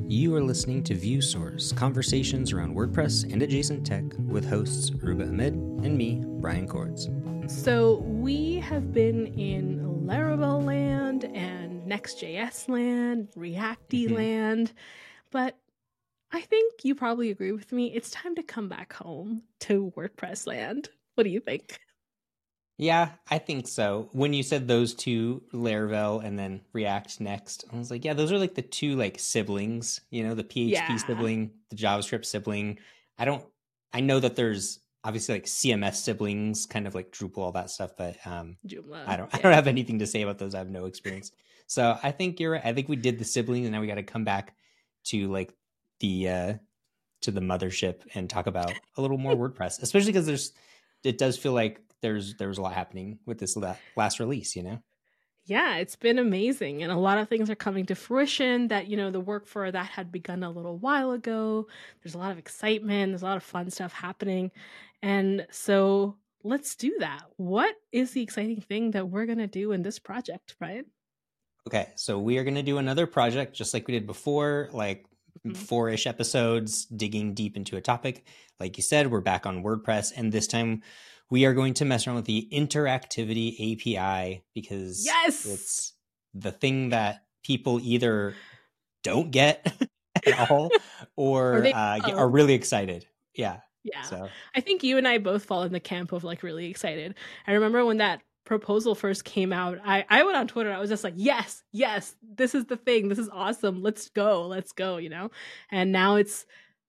You are listening to ViewSource, conversations around WordPress and adjacent tech with hosts Ruba Ahmed and me, Brian Cords. So we have been in Laravel land and Next.js land, Reacty land, but I think you probably agree with me. It's time to come back home to WordPress land. What do you think? Yeah, I think so. When you said those two, Laravel and then React Next, I was like, yeah, those are like the two like siblings, you know, the PHP sibling, the JavaScript sibling. I know that there's obviously like CMS siblings, kind of like Drupal, all that stuff, but Joomla, I don't have anything to say about those. I have no experience. So I think you're right. I think we did the siblings and now we got to come back to like the to the mothership and talk about a little more WordPress, especially because it does feel like there was a lot happening with this last release, you know? Yeah, it's been amazing. And a lot of things are coming to fruition that, the work for that had begun a little while ago. There's a lot of excitement. There's a lot of fun stuff happening. And so let's do that. What is the exciting thing that we're going to do in this project, Brian? Okay, so we are going to do another project just like we did before, like 4-ish episodes, digging deep into a topic. Like you said, we're back on WordPress, and this time we are going to mess around with the interactivity API because it's the thing that people either don't get at all or are really excited. Yeah. So I think you and I both fall in the camp of like really excited. I remember when that proposal first came out, I went on Twitter. I was just like, yes, this is the thing. This is awesome. Let's go, And now it's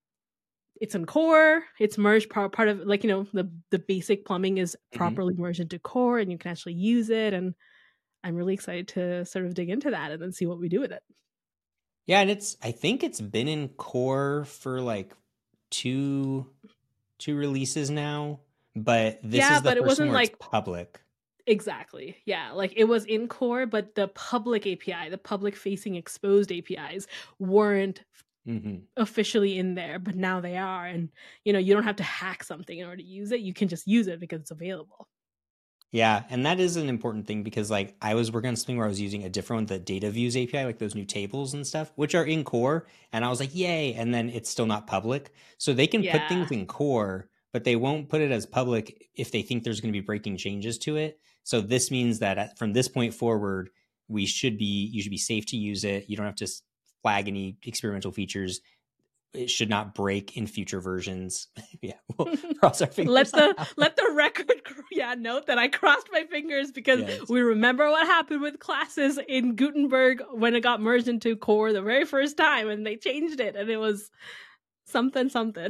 in core. It's merged part of like, the basic plumbing is properly merged into core and you can actually use it. And I'm really excited to sort of dig into that and then see what we do with it. Yeah, and I think it's been in core for like two releases now, but this is the but it first wasn't one where like it's public. Exactly. Yeah. Like it was in core, but the public API, the public facing exposed APIs weren't officially in there, but now they are. And, you don't have to hack something in order to use it. You can just use it because it's available. Yeah, and that is an important thing because like I was working on something where I was using a different one, the data views API, like those new tables and stuff, which are in core. And I was like, yay. And then it's still not public. So they can put things in core, but they won't put it as public if they think there's going to be breaking changes to it. So this means that from this point forward, you should be safe to use it. You don't have to flag any experimental features. It should not break in future versions. Yeah, we'll cross our fingers. let the record note that I crossed my fingers because we remember what happened with classes in Gutenberg when it got merged into core the very first time and they changed it and it was something.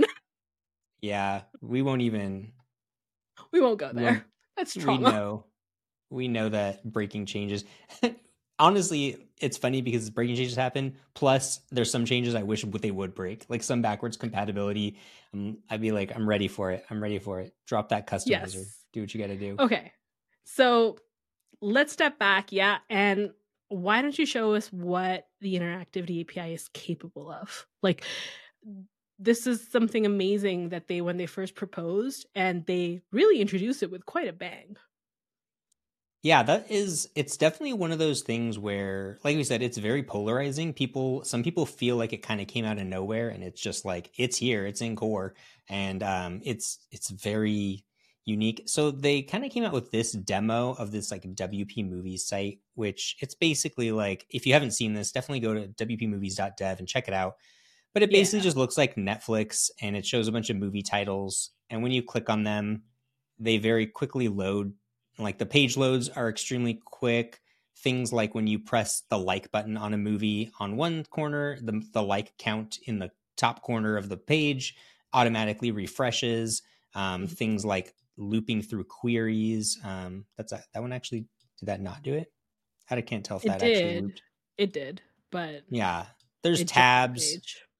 Yeah, we won't go there. That's trauma. We know that breaking changes. Honestly, it's funny because breaking changes happen. Plus, there's some changes I wish they would break, like some backwards compatibility. I'd be like, I'm ready for it. Drop that customizer. Do what you got to do. Okay, so let's step back. Yeah, and why don't you show us what the interactivity API is capable of? Like, this is something amazing that when they first proposed, and they really introduced it with quite a bang. Yeah, it's definitely one of those things where, like we said, it's very polarizing. Some people feel like it kind of came out of nowhere and it's just like, it's here, it's in core. And it's very unique. So they kind of came out with this demo of this like WP Movies site, which it's basically like, if you haven't seen this, definitely go to wpmovies.dev and check it out. But it basically just looks like Netflix and it shows a bunch of movie titles. And when you click on them, they very quickly load. Like the page loads are extremely quick. Things like when you press the like button on a movie on one corner, the like count in the top corner of the page automatically refreshes. Things like looping through queries. That one actually, did that not do it? I can't tell if that actually looped. It did, but yeah, there's tabs.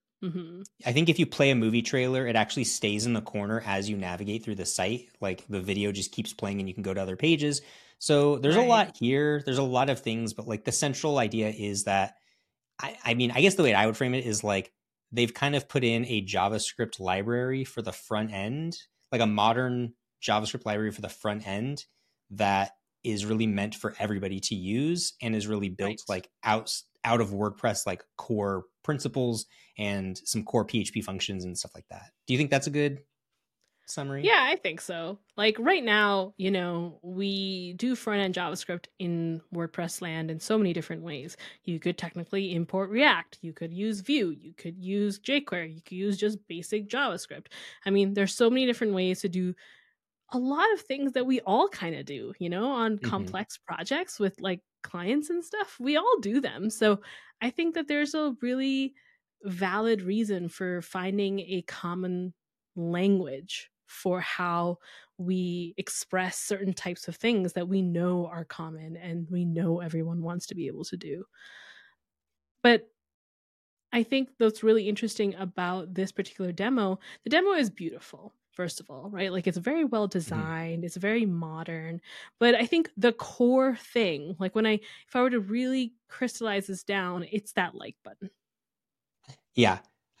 I think if you play a movie trailer, it actually stays in the corner as you navigate through the site. Like the video just keeps playing and you can go to other pages. So there's a lot here. There's a lot of things, but like the central idea is that, I mean, I guess the way I would frame it is like they've kind of put in a JavaScript library for the front end, like a modern JavaScript library for the front end that is really meant for everybody to use and is really built like out of WordPress like core principles and some core PHP functions and stuff like that. Do you think that's a good summary? Yeah, I think so. Like right now, we do front end JavaScript in WordPress land in so many different ways. You could technically import React, you could use Vue, you could use jQuery, you could use just basic JavaScript. I mean, there's so many different ways to do a lot of things that we all kind of do, on Mm-hmm. complex projects with like clients and stuff. We all do them. So I think that there's a really valid reason for finding a common language for how we express certain types of things that we know are common and we know everyone wants to be able to do. But I think that's really interesting about this particular demo. The demo is beautiful, first of all, right? Like it's very well Mm-hmm. designed, it's very modern. But I think the core thing, like if I were to really crystallize this down, it's that like button. Yeah.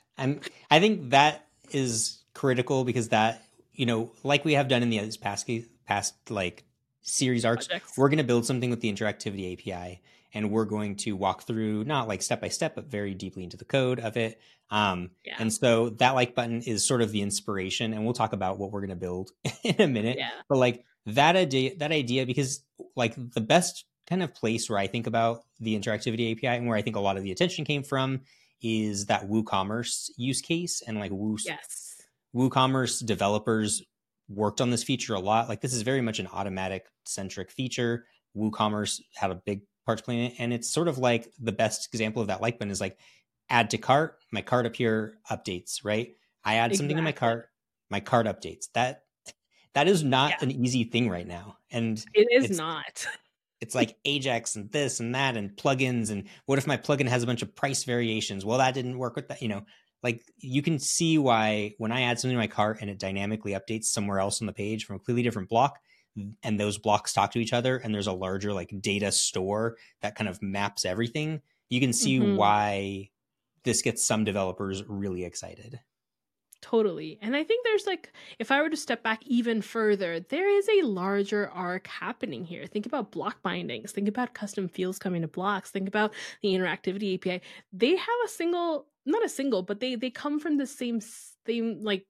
I think that is critical because that, like we have done in the past like series arcs, Projects. we're going to build something with the interactivity API and we're going to walk through not like step by step, but very deeply into the code of it. Yeah. And so that like button is sort of the inspiration, and we'll talk about what we're going to build in a minute. Yeah. But like that idea, because like the best kind of place where I think about the interactivity API and where I think a lot of the attention came from is that WooCommerce use case, and like Yes. WooCommerce developers worked on this feature a lot. Like this is very much an automatic centric feature. WooCommerce had a big part to play in it, and it's sort of like the best example of that like button is like add to cart. My cart up here updates, right? I add something to Exactly. my cart updates. That is not Yeah. an easy thing right now, and It is it's not. it's like Ajax and this and that and plugins. And what if my plugin has a bunch of price variations? Well, that didn't work with that. Like you can see why when I add something to my cart and it dynamically updates somewhere else on the page from a completely different block, and those blocks talk to each other, and there's a larger like data store that kind of maps everything, you can see Mhm. why this gets some developers really excited. Totally. And I think there's like, if I were to step back even further, there is a larger arc happening here. Think about block bindings, think about custom fields coming to blocks, think about the interactivity API. They have not a single, but they come from the same like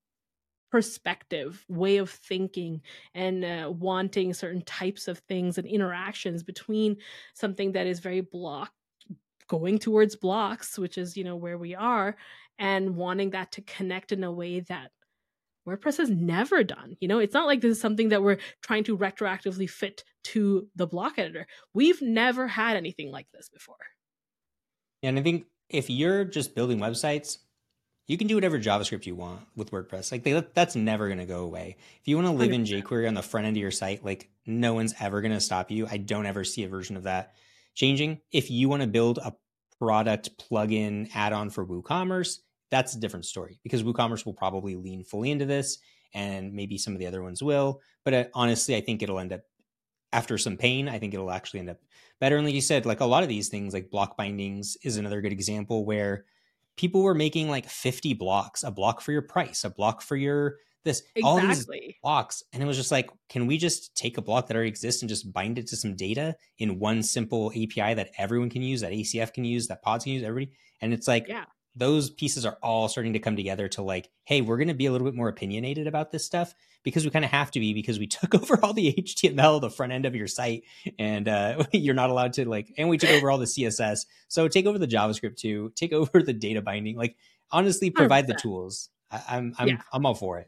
perspective, way of thinking, and wanting certain types of things and interactions between something that is very block going towards blocks, which is, where we are, and wanting that to connect in a way that WordPress has never done. It's not like this is something that we're trying to retroactively fit to the block editor. We've never had anything like this before. And I think if you're just building websites, you can do whatever JavaScript you want with WordPress. Like that's never going to go away. If you want to live in 100%. jQuery on the front end of your site, like no one's ever going to stop you. I don't ever see a version of that changing. If you want to build a product plugin add-on for WooCommerce, that's a different story because WooCommerce will probably lean fully into this, and maybe some of the other ones will. But honestly, I think it'll end up after some pain. I think it'll actually end up better. And like you said, like a lot of these things, like block bindings is another good example where people were making like 50 blocks, a block for your price, a block for your this, all these Exactly. blocks. And it was just like, can we just take a block that already exists and just bind it to some data in one simple API that everyone can use, that ACF can use, that pods can use, everybody? And it's like, Yeah. those pieces are all starting to come together to like, hey, we're going to be a little bit more opinionated about this stuff because we kind of have to be, because we took over all the HTML, the front end of your site, and you're not allowed to like, and we took over all the CSS. So take over the JavaScript too, take over the data binding, like honestly, provide the 100%. tools. Yeah. I'm all for it.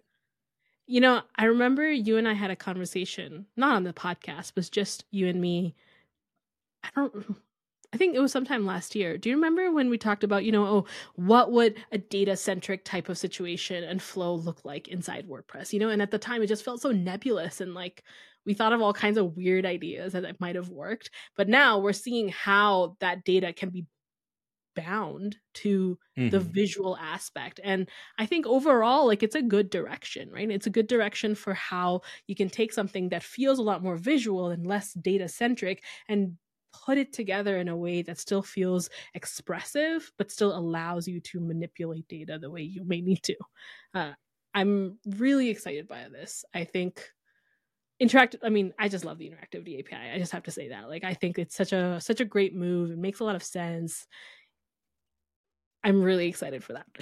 I remember you and I had a conversation, not on the podcast, but just you and me. I don't I think it was sometime last year. Do you remember when we talked about, oh, what would a data centric type of situation and flow look like inside WordPress? And at the time it just felt so nebulous and like we thought of all kinds of weird ideas that might have worked. But now we're seeing how that data can be bound to the Mm-hmm. visual aspect. And I think overall, like it's a good direction, right? It's a good direction for how you can take something that feels a lot more visual and less data centric and put it together in a way that still feels expressive, but still allows you to manipulate data the way you may need to. Uh, I'm really excited by this. I think interactive. I mean, I just love the interactivity API. I just have to say that. Like, I think it's such a great move. It makes a lot of sense. I'm really excited for that.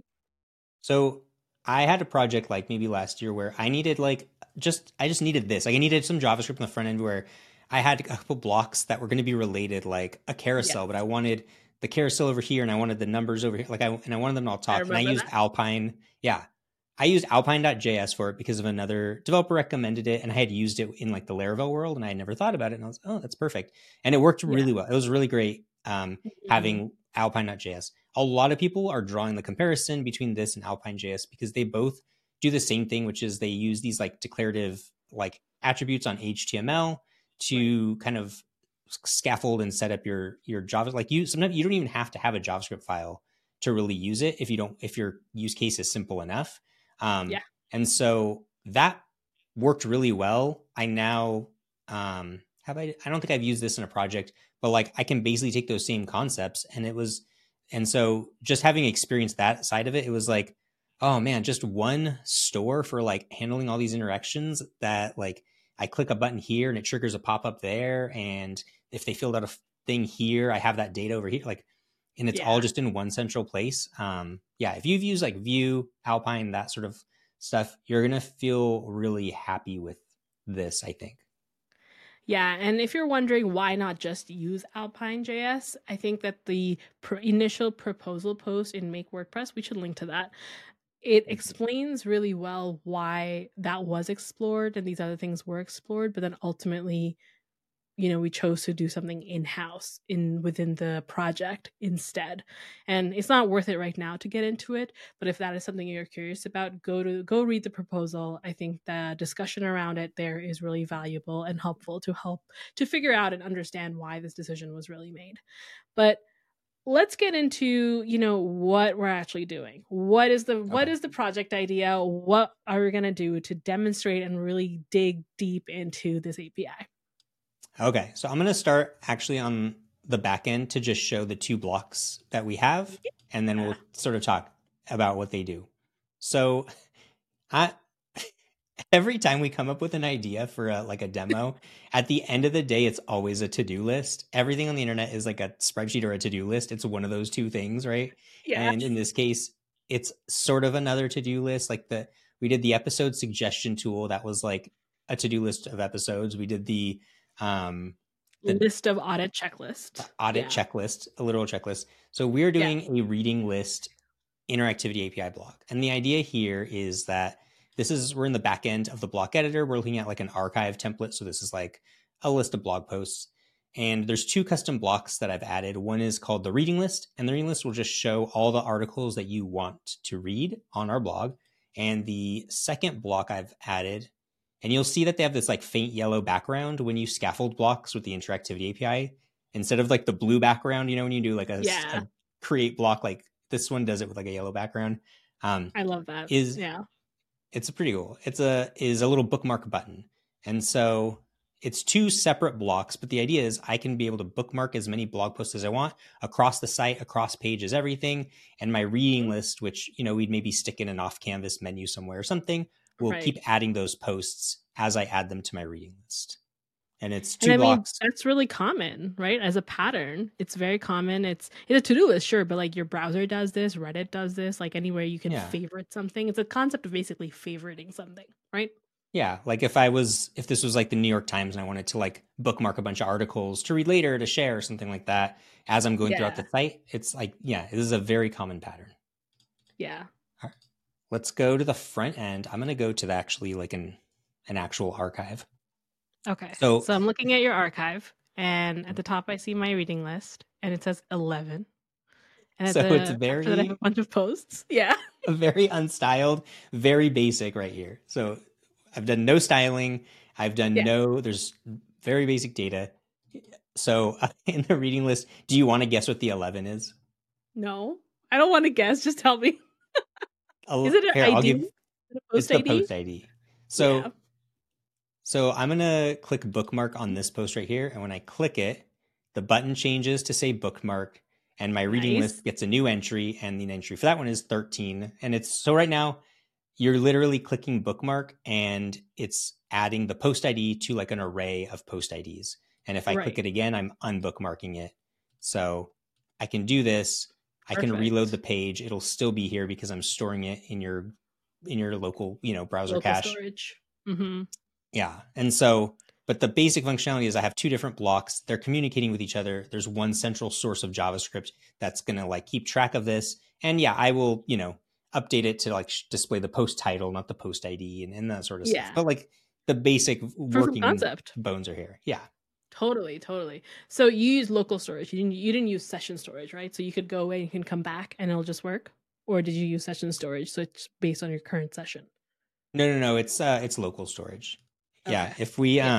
So I had a project like maybe last year where I needed like I just needed this. Like I needed some JavaScript on the front end where I had a couple blocks that were going to be related, like a Yeah, carousel, but I wanted the carousel over here and I wanted the numbers over here. I wanted them to all I talk. And I remember used that. Alpine. Yeah. I used alpine.js for it because of another developer recommended it and I had used it in like the Laravel world and I had never thought about it. And I was, oh, that's perfect. And it worked Yeah. really well. It was really great Mhm. having alpine.js. A lot of people are drawing the comparison between this and alpine.js because they both do the same thing, which is they use these like declarative like attributes on HTML Right. to kind of scaffold and set up your Java. Like you sometimes you don't even have to have a JavaScript file to really use it if your use case is simple enough. Yeah. And so that worked really well. I now have I don't think I've used this in a project, but like I can basically take those same concepts and so just having experienced that side of it, it was like, oh man, just one store for like handling all these interactions that like I click a button here and it triggers a pop up there. And if they filled out a thing here, I have that data over here. Like, and it's all Yeah. just in one central place. Yeah. If you've used like Vue, Alpine, that sort of stuff, you're going to feel really happy with this, I think. Yeah, and if you're wondering why not just use Alpine JS, I think that the initial proposal post in Make WordPress, we should link to that. It explains really well why that was explored and these other things were explored, but then ultimately, we chose to do something in-house within the project instead. And it's not worth it right now to get into it, but if that is something you're curious about, go read the proposal. I think the discussion around it there is really valuable and helpful to help to figure out and understand why this decision was really made. But let's get into, what we're actually doing. What Okay. is the project idea? What are we going to do to demonstrate and really dig deep into this API? Okay. So I'm going to start actually on the back end to just show the two blocks that we have, and then Yeah. we'll sort of talk about what they do. So I, every time we come up with an idea for like a demo, at the end of the day, it's always a to-do list. Everything on the internet is like a spreadsheet or a to-do list. It's one of those two things, right? Yeah. And in this case, it's sort of another to-do list. We did the episode suggestion tool that was like a to-do list of episodes. We did um the List of audit checklist. audit Yeah. checklist, a literal checklist. So we're Yeah. doing a reading list interactivity API block. And the idea here is that we're in the back end of the block editor. We're looking at like an archive template. So this is like a list of blog posts. And there's two custom blocks that I've added. One is called the reading list, and the reading list will just show all the articles that you want to read on our blog. And the second block I've added, and you'll see that they have this like faint yellow background when you scaffold blocks with the interactivity API instead of like the blue background, when you do like Yeah. a create block, like this one does it with like a yellow background. Um, I love that. is Yeah. It's pretty cool. It's a little bookmark button, and so it's two separate blocks. But the idea is I can be able to bookmark as many blog posts as I want across the site, across pages, everything. And my reading Mhm. list, which we'd maybe stick in an off canvas menu somewhere or something, will Right. keep adding those posts as I add them to my reading list. And it's And two I mean, blocks. that's really common, right? As a pattern, it's very common. It's a to-do list, sure, but like your browser does this, Reddit does this, like anywhere you can Yeah. favorite something. It's a concept of basically favoriting something, right? Yeah, like if this was like the New York Times and I wanted to like bookmark a bunch of articles to read later to share or something like that as I'm going throughout Yeah. the site, it's like yeah, this is a very common pattern. Yeah. All right, let's go to the front end. I'm going to go to actually like an actual archive. Okay. So So I'm looking at your archive, and at the top I see my reading list, and it says 11. And so it's after that I have a bunch of posts. Yeah. very unstyled, very basic right here. So I've done no styling. I've done Yeah. there's very basic data. So in the reading list, do you want to guess what the 11 is? No. I don't want to guess. Just tell me. Is it an Here, I'll ID? give Is it a it's post the ID? post ID. Yeah. So I'm gonna click bookmark on this post right here, and when I click it, the button changes to say bookmark, and my reading Nice. list gets a new entry, and the entry for that one is 13. And it's so right now, you're literally clicking bookmark and it's adding the post ID to like an array of post IDs. And if I click Right. it again, I'm unbookmarking it. So I can do this. I can reload the Perfect. page. It'll still be here because I'm storing it in your local, browser Local cache. storage. Mm-hmm. Yeah. And so, but the basic functionality is I have two different blocks. They're communicating with each other. There's one central source of JavaScript that's going to like keep track of this. And yeah, I will, update it to like display the post title, not the post ID and that sort of stuff. Yeah. But like the basic Proof of working concept. bones are here. Yeah. Totally, totally. So you use local storage. You didn't use session storage, right? So you could go away and you can come back and it'll just work? Or did you use session storage so it's based on your current session? No. It's local storage. Yeah. Okay. Yeah.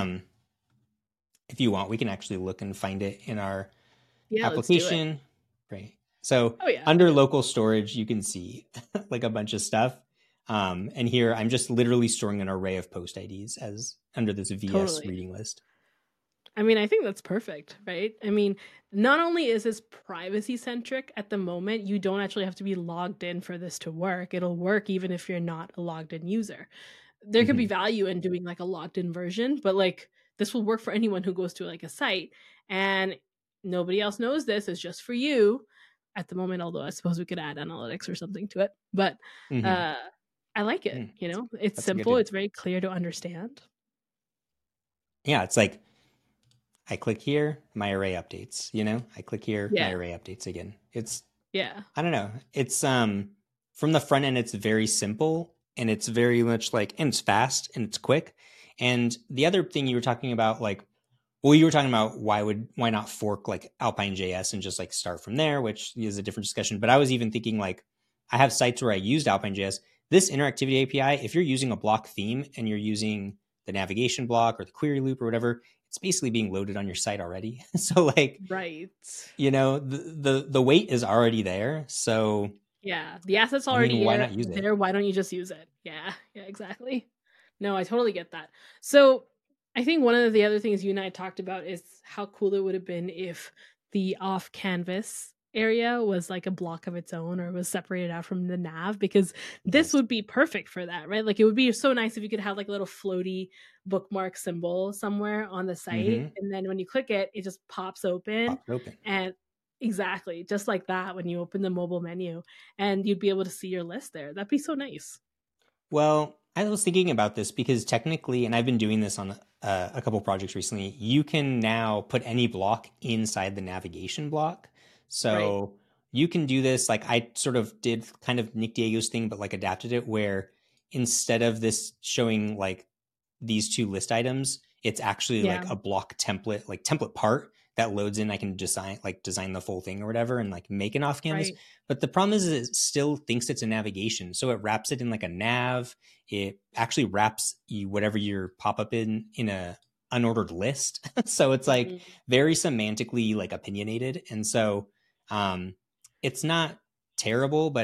If you want, we can actually look and find it in our Yeah, let's do it. application. Right. So Oh yeah. under local storage, you can see like a bunch of stuff. And here I'm just literally storing an array of post IDs as under this VS Totally. reading list. I mean, I think that's perfect, right? I mean, not only is this privacy centric at the moment, you don't actually have to be logged in for this to work. It'll work even if you're not a logged in user. There could be Mm-hmm. value in doing like a logged in version, but like this will work for anyone who goes to like a site and nobody else knows this. It's just for you at the moment, although I suppose we could add analytics or something to it. But Mm-hmm. uh I like it, Mm, It's that's a simple, good. it's very clear to understand. Yeah, it's like I click here, my array updates. I click here, my Yeah. array updates again. It's Yeah. I don't know. It's from the front end, it's very simple and it's very much like and it's fast and it's quick. And the other thing you were talking about, like, well, you were talking about why not fork like Alpine JS and just like start from there, which is a different discussion. But I was even thinking like I have sites where I used Alpine JS. This interactivity API, if you're using a block theme and you're using the navigation block or the query loop or whatever, it's basically being loaded on your site already. So like, Right. the weight is already there. So Yeah, the asset's I mean, already why not use it? there. Why don't you just use it? Yeah, yeah, exactly. No, I totally get that. So I think one of the other things you and I talked about is how cool it would have been if the off canvas area was like a block of its own or was separated out from the nav, because this Yes. would be perfect for that, right? Like it would be so nice if you could have like a little floaty bookmark symbol somewhere on the site, Mm-hmm. and then when you click it, it just pops open. Pop it open. And exactly, just like that when you open the mobile menu, and you'd be able to see your list there. That'd be so nice. Well, I was thinking about this because technically, and I've been doing this on a couple projects recently, you can now put any block inside the navigation block. Right. So you can do this. Like I sort of did kind of Nick Diego's thing, but like adapted it where instead of this showing like these two list items, it's actually like Yeah. a block template, like template part that loads in. I can design the full thing or whatever and like make an off canvas. Right. But the problem is it still thinks it's a navigation. So it wraps it in like a nav. It actually wraps you whatever your pop up in a unordered list. So it's like Mhm. very semantically like opinionated. And so um it's not terrible, but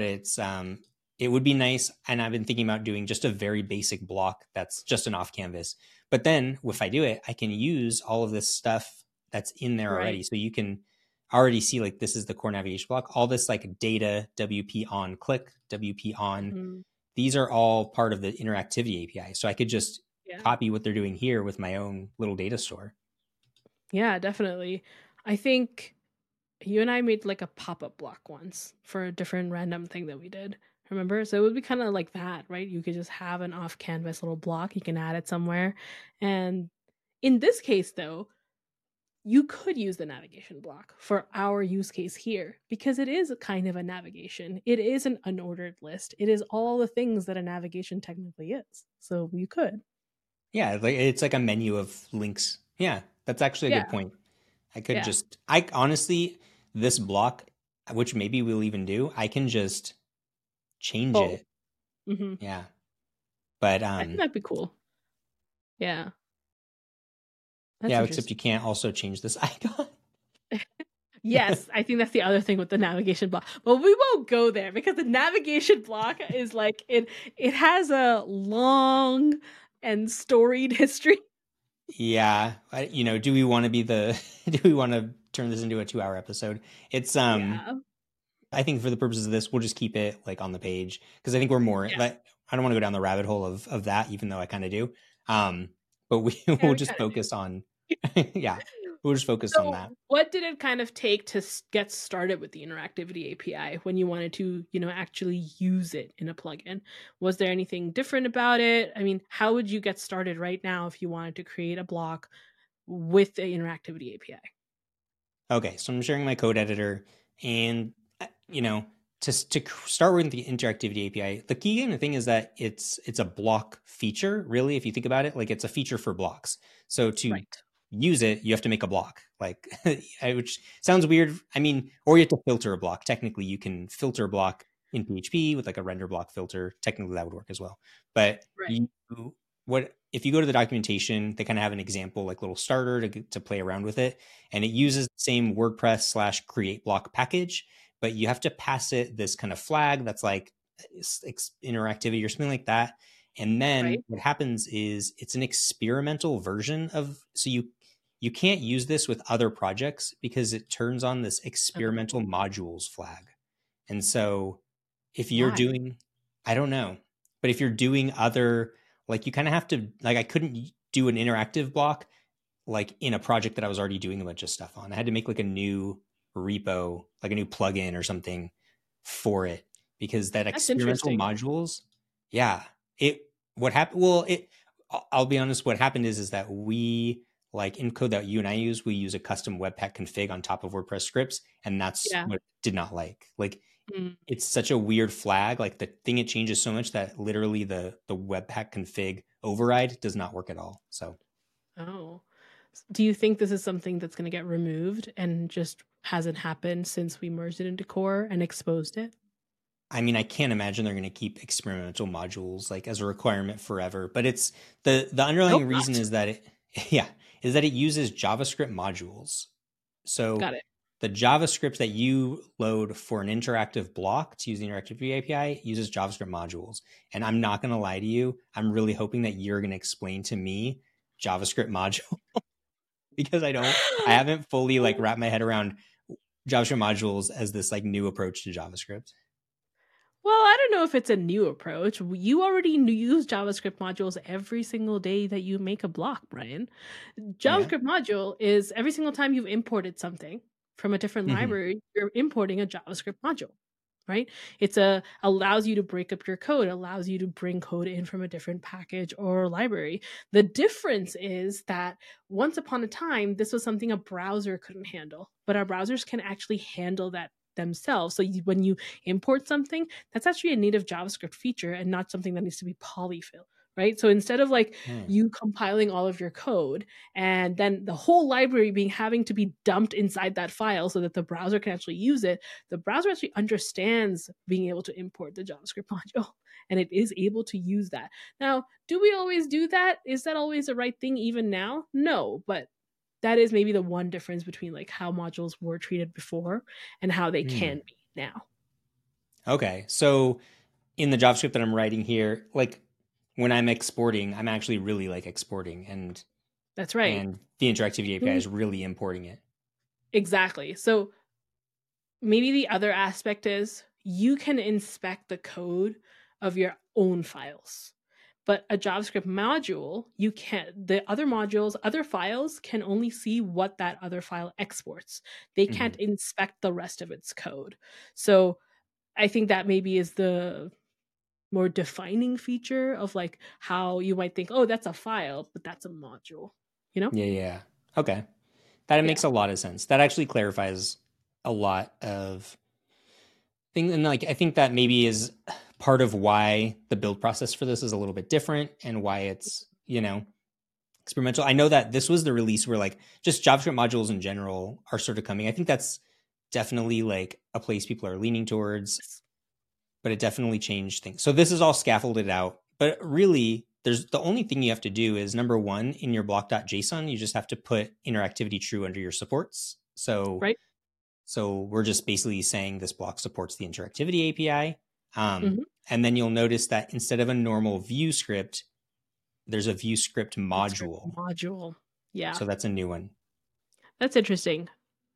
it would be nice. And I've been thinking about doing just a very basic block that's just an off canvas. But then if I do it, I can use all of this stuff that's in there already. Right. So you can already see like this is the core navigation block. All this like data, WP on click, WP on, Mhm. these are all part of the interactivity API. So I could just Yeah. copy what they're doing here with my own little data store. Yeah, definitely. I think you and I made like a pop-up block once for a different random thing that we did. Remember? So it would be kind of like that, right? You could just have an off-canvas little block, you can add it somewhere. And in this case though, you could use the navigation block for our use case here because it is a kind of a navigation. It is an unordered list. It is all the things that a navigation technically is. So you could. Yeah, like it's like a menu of links. Yeah, that's actually a good Yeah. point. Yeah. I honestly, this block, which maybe we'll even do, I can just change Oh. it. Hmm. Yeah. But I think that'd be cool. Yeah. That's yeah, except you interesting. can't also change this icon. Yes, I think that's the other thing with the navigation block. But we won't go there because the navigation block is like it has a long and storied history. Yeah, do we want to be the do we want to turn this into a 2-hour episode? It's Yeah. I think for the purposes of this, we'll just keep it like on the page because I think we're more Yeah. like I don't want to go down the rabbit hole of that, even though I kind of do. But we Yeah, will we just kind of focus do. on, yeah, we'll just focus on that. So, what did it kind of take to get started with the interactivity API when you wanted to, actually use it in a plugin? Was there anything different about it? I mean, how would you get started right now if you wanted to create a block with the interactivity API? Okay, so I'm sharing my code editor, and you know, start with the interactivity API, the key kind of thing is that it's a block feature. Really, if you think about it, like it's a feature for blocks. So to Right. use it, you have to make a block. Like, which sounds weird. I mean, or you have to filter a block. Technically, you can filter a block in PHP with like a render block filter. Technically, that would work as well. But Right. you what if you go to the documentation, they kind of have an example, like little starter to play around with it, and it uses the same WordPress slash create block package, but you have to pass it this kind of flag that's like interactivity or something like that. And then Right. what happens is it's an experimental version of, so you can't use this with other projects because it turns on this experimental Oh, modules flag. And so if you're why? doing, I don't know, but if you're doing other, like you kind of have to, like I couldn't do an interactive block like in a project that I was already doing a bunch of stuff on. I had to make like a new repo, like a new plugin or something for it because that That's experimental interesting. modules, yeah, it, what happened, well, I'll be honest, what happened is that we, like in code that you and I use, we use a custom Webpack config on top of WordPress scripts. And that's Yeah. what I did not like, Mm. it's such a weird flag. Like the thing, it changes so much that literally the Webpack config override does not work at all. So Oh. Do you think this is something that's going to get removed and just hasn't happened since we merged it into core and exposed it? I mean, I can't imagine they're going to keep experimental modules like as a requirement forever. But it's the I hope underlying reason not. is that it, yeah, is that it uses JavaScript modules. So Got it. the JavaScript that you load for an interactive block to use the interactivity API uses JavaScript modules. And I'm not going to lie to you, I'm really hoping that you're going to explain to me JavaScript module because I haven't fully like wrapped my head around JavaScript modules as this like new approach to JavaScript. Well, I don't know if it's a new approach. You already use JavaScript modules every single day that you make a block, Brian. Oh yeah. JavaScript module is every single time you've imported something from a different Mm-hmm. library, you're importing a JavaScript module, right? It's a allows you to break up your code, allows you to bring code in from a different package or library. The difference is that once upon a time, this was something a browser couldn't handle, but our browsers can actually handle that themselves. So when you import something, that's actually a native JavaScript feature and not something that needs to be polyfill, right? So instead of like Mm. you compiling all of your code and then the whole library being having to be dumped inside that file so that the browser can actually use it, the browser actually understands being able to import the JavaScript module and it is able to use that. Now, do we always do that? Is that always the right thing even now? No, but that is maybe the one difference between like how modules were treated before and how they Mm. can be now. Okay. So in the JavaScript that I'm writing here, like when I'm exporting, I'm actually really like exporting That's right. and the interactivity API Really, is really importing it. exactly. So maybe the other aspect is you can inspect the code of your own files. But a JavaScript module, you can't, the other modules, other files can only see what that other file exports. They can't Hmm. inspect the rest of its code. So I think that maybe is the more defining feature of like how you might think, oh, that's a file, but that's a module, you know? Yeah, yeah. Okay. That Yeah, makes a lot of sense. That actually clarifies a lot of things. And like, I think that maybe is part of why the build process for this is a little bit different and why it's, experimental. I know that this was the release where like just JavaScript modules in general are sort of coming. I think that's definitely like a place people are leaning towards, but it definitely changed things. So this is all scaffolded out, but really there's the only thing you have to do is number one in your block.json, you just have to put interactivity true under your supports. So right? so we're just basically saying this block supports the interactivity API. Mm-hmm. And then you'll notice that instead of a normal view script, there's a view script JavaScript module. module. Yeah, So that's a new one. that's interesting.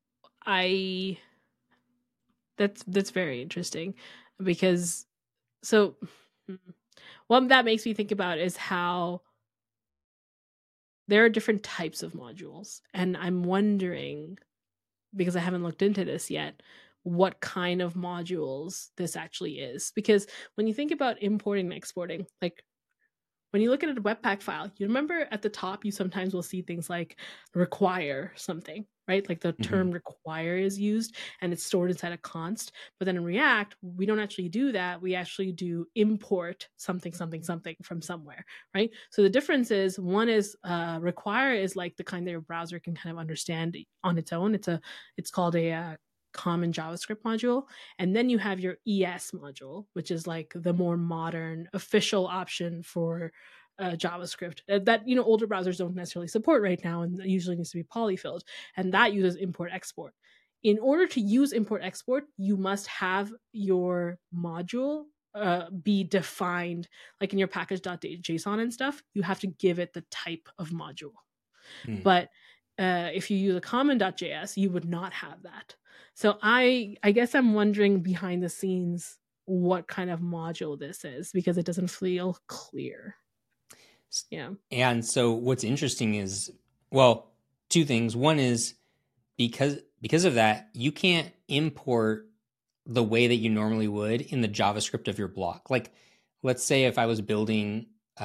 I that's very interesting because so What that makes me think about is how there are different types of modules, and I'm wondering, because I haven't looked into this yet, what kind of modules this actually is. Because when you think about importing and exporting, like when you look at a Webpack file, you remember at the top, you sometimes will see things like require something, right? Like the Hmm. term require is used and it's stored inside a const. But then in React, we don't actually do that. We actually do import something, something, something from somewhere, right? So the difference is one is require is like the kind that your browser can kind of understand on its own. It's called a common JavaScript module. And then you have your ES module, which is like the more modern official option for JavaScript that older browsers don't necessarily support right now, and usually needs to be polyfilled, and that uses import export. In order to use import export, you must have your module be defined, like in your package.json and stuff. You have to give it the type of module. Mm. But if you use a common.js, you would not have that. So I guess I'm wondering behind the scenes what kind of module this is, because it doesn't feel clear. Yeah. And so what's interesting is, well, two things. One is because of that, you can't import the way that you normally would in the JavaScript of your block. Like, let's say if I was building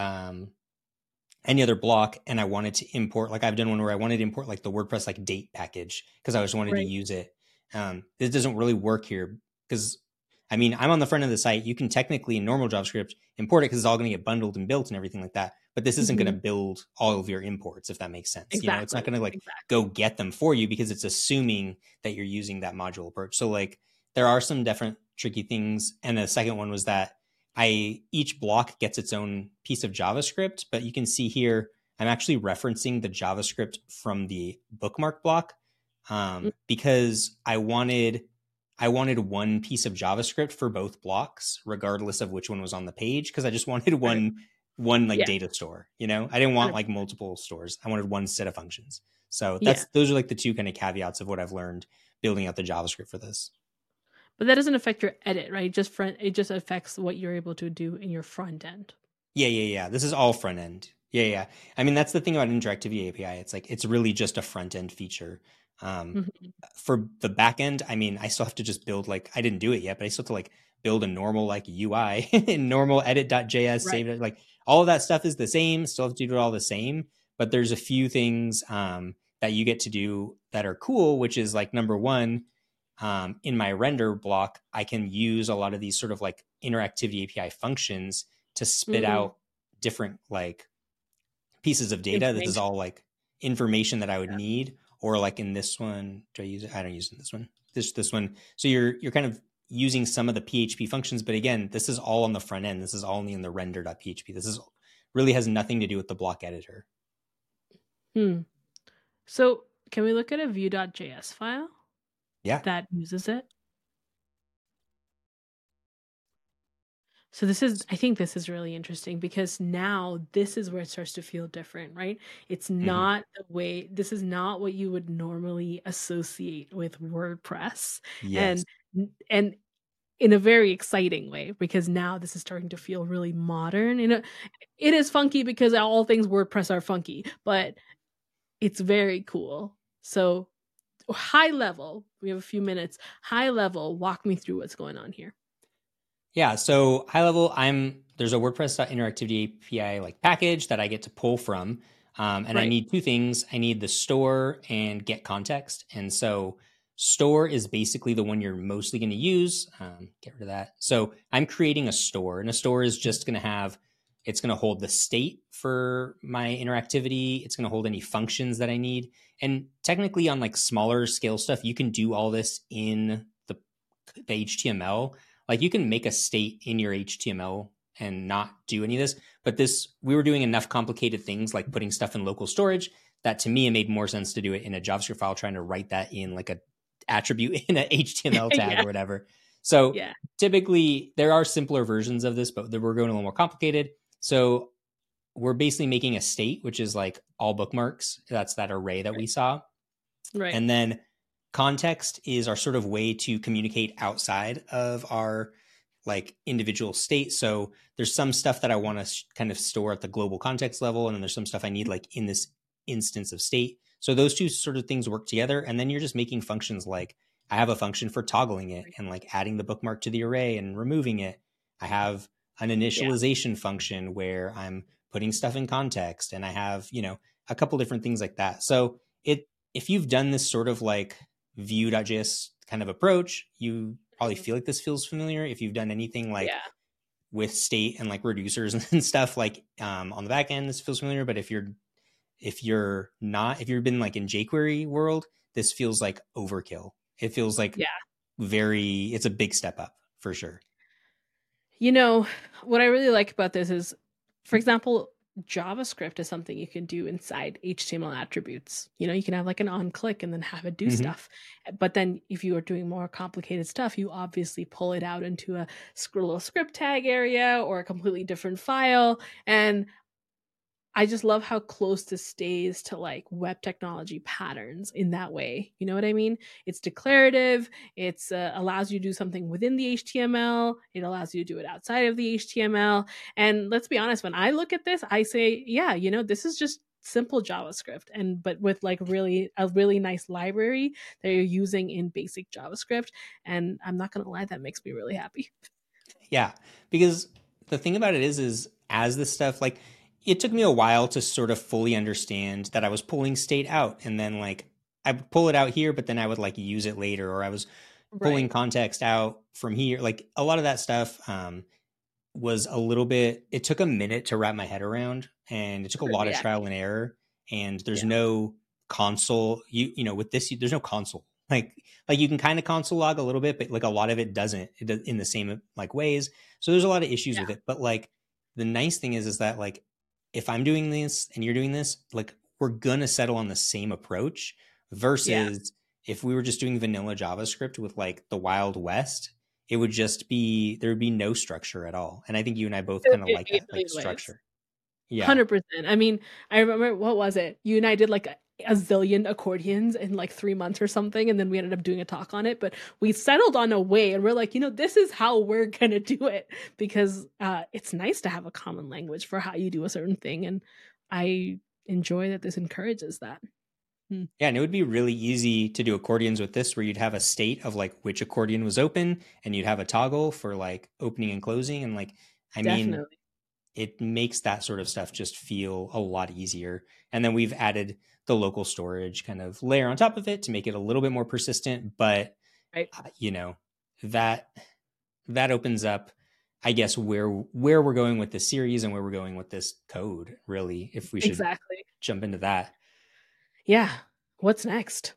any other block and I wanted to import, like I've done one where I wanted to import like the WordPress like date package because I just wanted to Right. use it. This doesn't really work here because I mean I'm on the front of the site. You can technically in normal JavaScript import it because it's all going to get bundled and built and everything like that. But this isn't going to Mhm. build all of your imports if that makes sense. You know, it's not Exactly. going to like go Exactly. get them for you because it's assuming that you're using that module approach. So like there are some different tricky things. And the second one was that each block gets its own piece of JavaScript, but you can see here I'm actually referencing the JavaScript from the bookmark block Mm. because I wanted one piece of JavaScript for both blocks, regardless of which one was on the page, because I just wanted Right. one like Yeah. data store. You know, I didn't want 100%. like multiple stores. I wanted one set of functions. So Yeah. those are like the two kind of caveats of what I've learned building out the JavaScript for this. But that doesn't affect your edit, right? It just affects what you're able to do in your front end. Yeah. This is all front end. Yeah. I mean, that's the thing about Interactivity API. It's like it's really just a front end feature. Um, Mhm. for the back end, I mean, I still have to just build like I didn't do it yet, but I still have to like build a normal like UI and normal edit.js, Right. save it. Like all of that stuff is the same. Still have to do it all the same, but there's a few things that you get to do that are cool, which is like number one, in my render block, I can use a lot of these sort of like interactivity API functions to spit Mm. out different like pieces of data. This is Information. all like information that I would Yeah. need, or like in this one, do I use it? I don't use it in this one. This one. So you're kind of using some of the PHP functions, but again, this is all on the front end. This is only in the render.php. This is really has nothing to do with the block editor. Hmm. So can we look at a view.js file Yeah. that uses it? So I think this is really interesting, because now this is where it starts to feel different, right? It's Mm-hmm. not this is not what you would normally associate with WordPress. Yes. And and in a very exciting way, because now this is starting to feel really modern. It is funky because all things WordPress are funky, but it's very cool. So high level, we have a few minutes. High level, walk me through what's going on here. Yeah. So high level, there's a WordPress.interactivity API like package that I get to pull from. And I Right. need two things. I need the store and get context. And so store is basically the one you're mostly going to use. Get rid of that. So I'm creating a store, and a store is just going to it's going to hold the state for my interactivity. It's going to hold any functions that I need. And technically on like smaller scale stuff, you can do all this in the HTML. Like you can make a state in your HTML and not do any of this. But we were doing enough complicated things like putting stuff in local storage that to me, it made more sense to do it in a JavaScript file, trying to write that in like a attribute in an HTML tag Yeah. or whatever. So Yeah. typically there are simpler versions of this, but we're going a little more complicated. So we're basically making a state, which is like all bookmarks. That's that array that we saw. Right. And then context is our sort of way to communicate outside of our like individual state. So there's some stuff that I want to kind of store at the global context level, and then there's some stuff I need like in this instance of state. So those two sort of things work together, and then you're just making functions like I have a function for toggling it and like adding the bookmark to the array and removing it. I have an Yeah. initialization function where I'm putting stuff in context, and I have, a couple different things like that. So if you've done this sort of like Vue.js kind of approach, you probably Mhm. feel like this feels familiar. If you've done anything like Yeah. with state and like reducers and stuff like on the back end, this feels familiar. But if you're not, if you've been like in jQuery world, this feels like overkill. It feels like Yeah. it's a big step up for sure. You know, what I really like about this is, for example, JavaScript is something you can do inside HTML attributes. You can have like an on click and then have it do Mm-hmm. stuff. But then if you are doing more complicated stuff, you obviously pull it out into a little script tag area or a completely different file. And I just love how close this stays to like web technology patterns in that way. You know what I mean? It's declarative. It's allows you to do something within the HTML. It allows you to do it outside of the HTML. And let's be honest, when I look at this, I say, yeah, this is just simple JavaScript, and but with like a really nice library that you're using in basic JavaScript. And I'm not gonna lie, that makes me really happy. Yeah, because the thing about it is as this stuff like it took me a while to sort of fully understand that I was pulling state out, and then like I would pull it out here, but then I would like use it later, or I was pulling Right. context out from here. Like a lot of that stuff was a little bit. It took a minute to wrap my head around, and it took a lot of Yeah. trial and error. And there's Yeah. no console. With this, there's no console. Like you can kind of console log a little bit, but like a lot of it doesn't. It does in the same like ways. So there's a lot of issues with it. But like the nice thing is that like if I'm doing this and you're doing this, like we're gonna settle on the same approach Yeah. versus if we were just doing vanilla JavaScript with like the Wild West, it would just be there would be no structure at all. And I think you and I both kind of like In that, a like million ways. structure. Yeah. 100%. I mean, I remember, what was it? You and I did like a zillion accordions in like 3 months or something, and then we ended up doing a talk on it. But we settled on a way, and we're like, this is how we're gonna do it, because it's nice to have a common language for how you do a certain thing, and I enjoy that this encourages that. Hmm. Yeah, and it would be really easy to do accordions with this where you'd have a state of like which accordion was open, and you'd have a toggle for like opening and closing, and like I mean, Definitely. it makes that sort of stuff just feel a lot easier. And then we've added the local storage kind of layer on top of it to make it a little bit more persistent, but Right. uh, you know, that that opens up I guess where we're going with this series and where we're going with this code, really, if we should Exactly. jump into that. Yeah. What's next?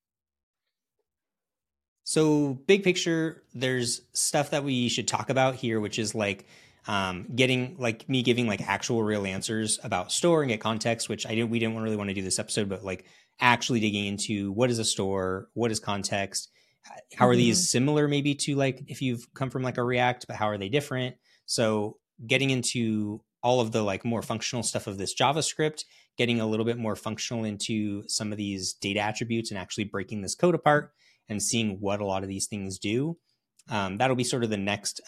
So, big picture, there's stuff that we should talk about here, which is like getting like me giving like actual real answers about store and get context, which we didn't really want to do this episode, but like actually digging into what is a store, what is context, how are Mhm. these similar maybe to like if you've come from like a React, but how are they different? So, getting into all of the like more functional stuff of this JavaScript, getting a little bit more functional into some of these data attributes and actually breaking this code apart and seeing what a lot of these things do. That'll be sort of the next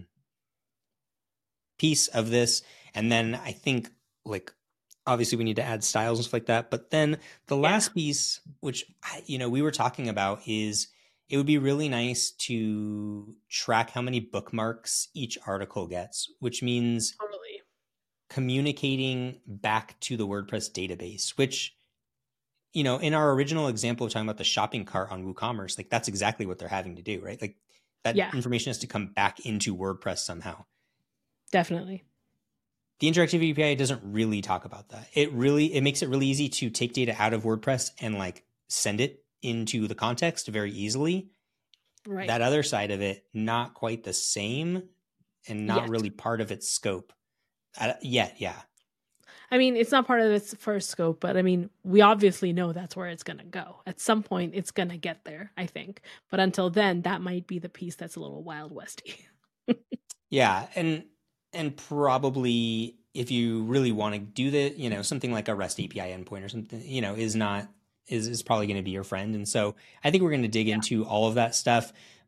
piece of this. And then I think, like, obviously we need to add styles and stuff like that. But then the Yeah. last piece, which, we were talking about, is it would be really nice to track how many bookmarks each article gets, which means Totally. communicating back to the WordPress database, which in our original example of talking about the shopping cart on WooCommerce, like that's exactly what they're having to do, right? Like that Yeah. information has to come back into WordPress somehow. Definitely. The interactivity API doesn't really talk about that. It makes it really easy to take data out of WordPress and like send it into the context very easily. Right. That other side of it, not quite the same and not Yet. really part of its scope yet. Yeah. I mean, it's not part of its first scope, but I mean, we obviously know that's where it's going to go. At some point, it's going to get there, I think. But until then, that might be the piece that's a little Wild Westy. Yeah, and probably if you really want to do that, something like a REST API endpoint or something, is not is probably going to be your friend. And so I think we're going to dig Yeah. into all of that stuff.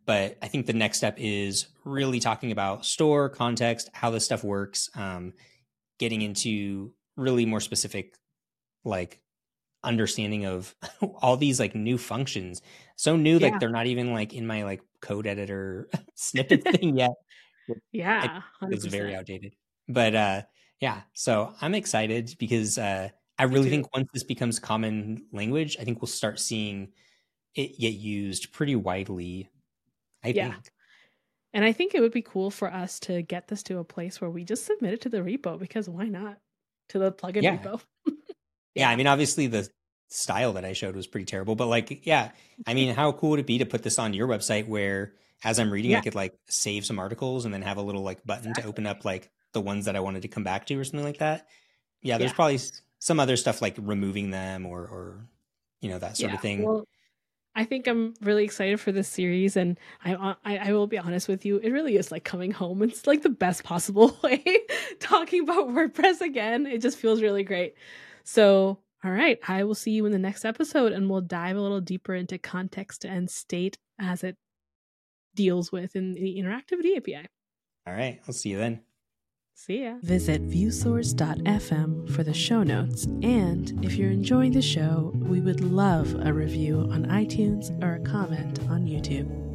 But I think the next step is really talking about store context, how this stuff works, getting into really more specific, like understanding of all these like new functions. So new, like Yeah. they're not even like in my like code editor snippet thing yet. I Yeah, It's very 100%. outdated. But yeah, so I'm excited because I Me really too. think once this becomes common language, I think we'll start seeing it get used pretty widely, I Yeah. think. And I think it would be cool for us to get this to a place where we just submit it to the repo because why not? To the plugin Yeah. repo. Yeah, I Yeah. mean obviously the style that I showed was pretty terrible, but like yeah, I mean how cool would it be to put this on your website where as I'm reading I Yeah, could like save some articles and then have a little like button to open exactly. up like the ones that I wanted to come back to or something like that. Yeah, there's Yeah. probably some other stuff like removing them or that sort Yeah. of thing. Well, I think I'm really excited for this series, and I will be honest with you, it really is like coming home. It's like the best possible way talking about WordPress again. It just feels really great. So, all right, I will see you in the next episode, and we'll dive a little deeper into context and state as it deals with in the Interactivity API. All right, I'll see you then. See ya. Visit viewsource.fm for the show notes. And if you're enjoying the show, we would love a review on iTunes or a comment on YouTube.